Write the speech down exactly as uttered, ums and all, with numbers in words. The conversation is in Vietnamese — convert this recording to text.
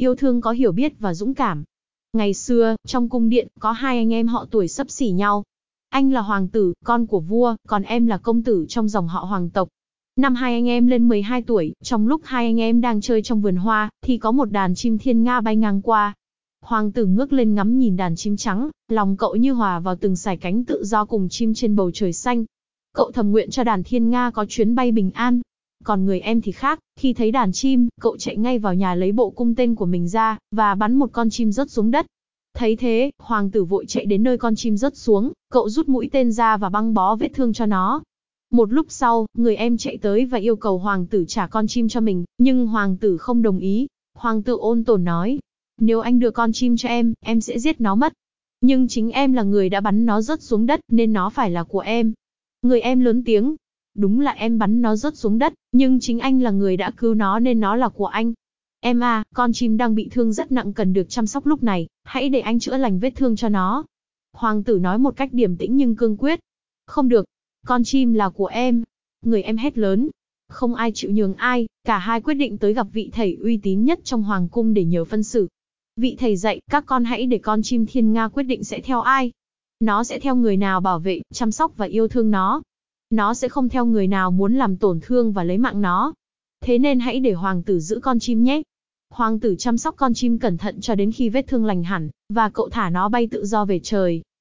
yêu thương có hiểu biết và dũng cảm. Ngày xưa, trong cung điện, có hai anh em họ tuổi xấp xỉ nhau. Anh là hoàng tử, con của vua, còn em là công tử trong dòng họ hoàng tộc. Năm hai anh em lên mười hai tuổi, trong lúc hai anh em đang chơi trong vườn hoa, thì có một đàn chim thiên nga bay ngang qua. Hoàng tử ngước lên ngắm nhìn đàn chim trắng, lòng cậu như hòa vào từng sải cánh tự do cùng chim trên bầu trời xanh. Cậu thầm nguyện cho đàn thiên nga có chuyến bay bình an. Còn người em thì khác, khi thấy đàn chim, cậu chạy ngay vào nhà lấy bộ cung tên của mình ra, và bắn một con chim rớt xuống đất. Thấy thế, hoàng tử vội chạy đến nơi con chim rớt xuống, cậu rút mũi tên ra và băng bó vết thương cho nó. Một lúc sau, người em chạy tới và yêu cầu hoàng tử trả con chim cho mình, nhưng hoàng tử không đồng ý. Hoàng tử ôn tồn nói, nếu anh đưa con chim cho em, em sẽ giết nó mất. Nhưng chính em là người đã bắn nó rớt xuống đất, nên nó phải là của em. Người em lớn tiếng, đúng là em bắn nó rớt xuống đất, nhưng chính anh là người đã cứu nó nên nó là của anh. Em à, con chim đang bị thương rất nặng cần được chăm sóc lúc này, hãy để anh chữa lành vết thương cho nó. Hoàng tử nói một cách điềm tĩnh nhưng cương quyết. Không được, con chim là của em. Người em hét lớn. Không ai chịu nhường ai, cả hai quyết định tới gặp vị thầy uy tín nhất trong hoàng cung để nhờ phân xử. Vị thầy dạy, các con hãy để con chim thiên nga quyết định sẽ theo ai. Nó sẽ theo người nào bảo vệ, chăm sóc và yêu thương nó. Nó sẽ không theo người nào muốn làm tổn thương và lấy mạng nó. Thế nên hãy để hoàng tử giữ con chim nhé. Hoàng tử chăm sóc con chim cẩn thận cho đến khi vết thương lành hẳn, và cậu thả nó bay tự do về trời.